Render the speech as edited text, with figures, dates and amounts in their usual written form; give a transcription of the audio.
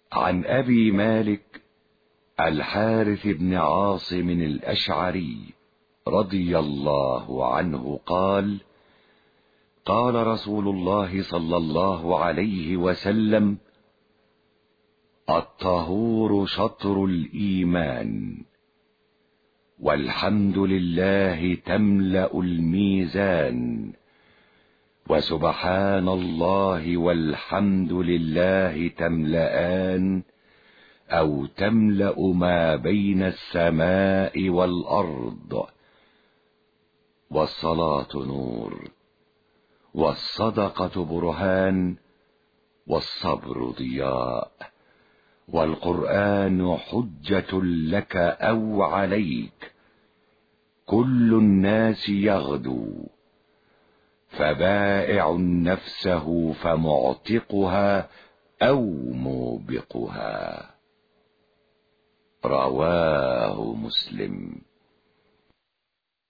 عن أبي مالك الحارث بن عاصم الأشعري رضي الله عنه قال: قال رسول الله صلى الله عليه وسلم: الطهور شطر الإيمان، والحمد لله تملأ الميزان، وسبحان الله والحمد لله تملأان أو تملأ ما بين السماء والأرض. والصلاة نور، والصدقة برهان، والصبر ضياء، والقرآن حجة لك أو عليك. كل الناس يغدو، فبائع نفسه فمعتقها أو موبقها. رواه مسلم.